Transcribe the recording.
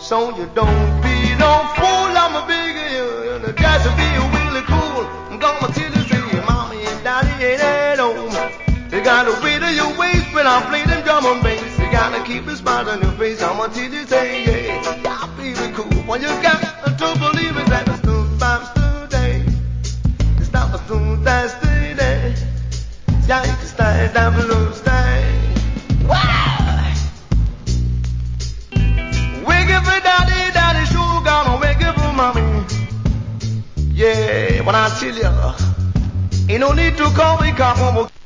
So you don't be no fool, I'm a big you. Just to be really cool, I'm gonna tell you, say, mommy and daddy ain't at home. You gotta wiggle your waist when I play them drum and bass. You gotta keep a smile on your face, I'ma tell you, say, yeah, y'all feel cool. Well, you got to believe it, that it's soon vibes today. It's not a soon that's today. Yeah, you can stay down below, stay. Wow! Wiggle for daddy, daddy sure gonna wiggle for mommy. Yeah, when I tell you, ain't no need to call me, come on.